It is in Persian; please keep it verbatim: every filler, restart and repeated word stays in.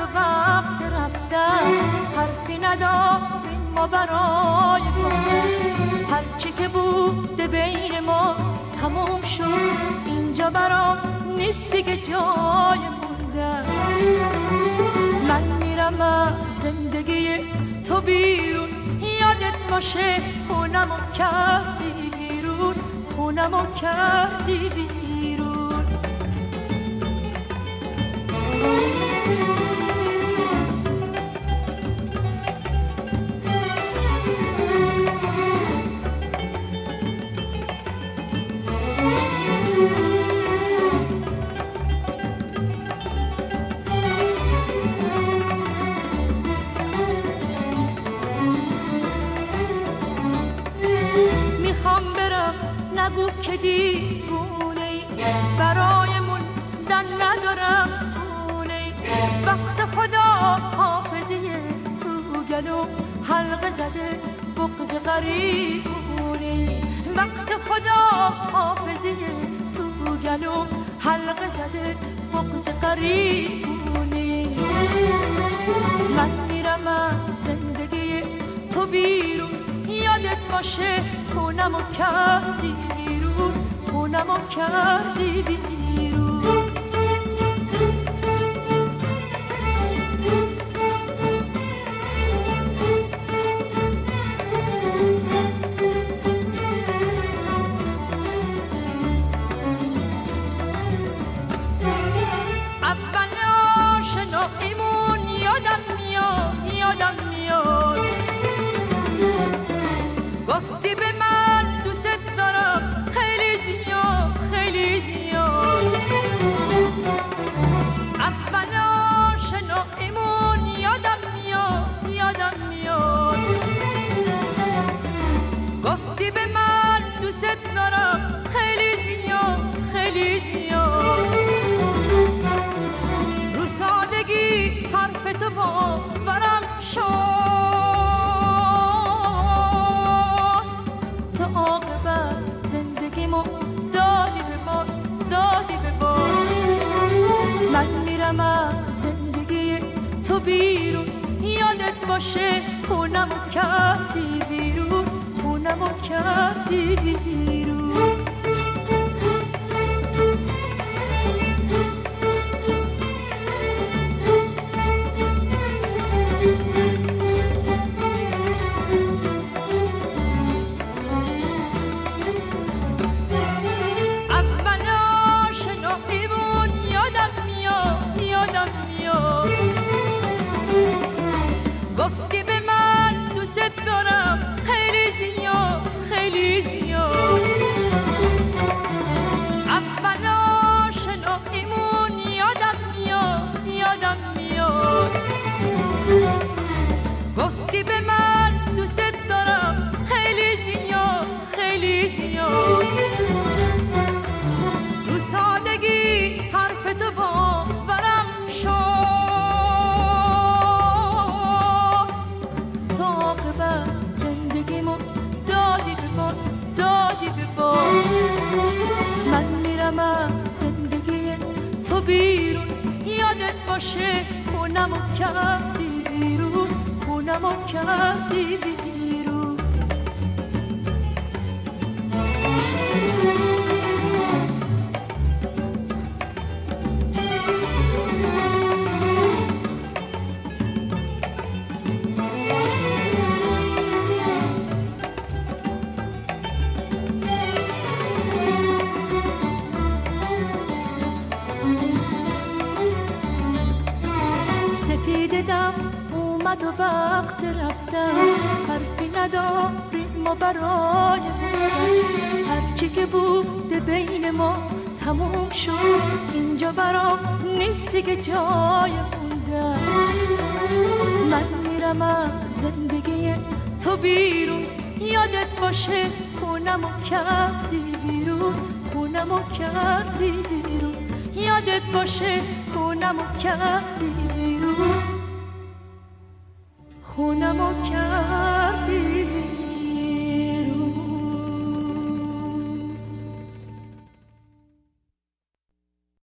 و وقت رفتن، حرفی نداریم ما برای گفتن. هرچی که بوده بین ما تموم شد، اینجا برام نیست دیگه جای موندن. من میرم از زندگی تو بیرون، یادت باشه خونمو کردی بیرون، خونمو کردی بیرون. نگو که دیوونه ای، برایمون دن ندارم خونه ای. وقت خدا حافظی تو گلو حلقه زده بغض غریبونه ای. وقت خدا حافظی تو گلو حلقه زده بغض غریبونه ای. من میرم از زندگی تو بیرون، یادت باشه خونمو کردی بیرون، خونمو کردی بیرون. اول آشناییمون یادم میاد، یادم میاد. گفتی به من دوست دارم خیلی زیاد، خیلی زیاد. اول آشناییمون یادم میاد، یادم میاد. گفتی به من دوست دارم خیلی زیاد، خیلی زیاد. رو سادگی حرف تو باورم شد، عاقبت زندگیمو دادی به ما، دادی به ما. من میرم از زندگی تو بیرون، یادت باشه خونمو کردی بیرون، خونمو کردی بیرون. گفتی به من دوست دارم خیلی زیاد، خیلی زیاد. اول آشناییمون یادم میاد، یادم میاد. گفتی به من دوست دارم خیلی زیاد، خیلی زیاد. رو سادگی حرف تو باورم شد، زندگیمو دادی به ما، دادی به ما. من میرم از زندگی تو بیرون، یادت باشه خونمو کردی بیرون، خونمو کردی بیرون. دیدم اومد و وقت رفتن، حرفی نداریم ما برای گفتن. هرچی که بوده بین ما تموم شد، اینجا برام نیست دیگه جای موندن. من میرم از زندگی تو بیرون، یادت باشه خونمو کردی بیرون، خونمو کردی بیرون. یادت باشه خونمو کردی بیرون، خونمو کردی.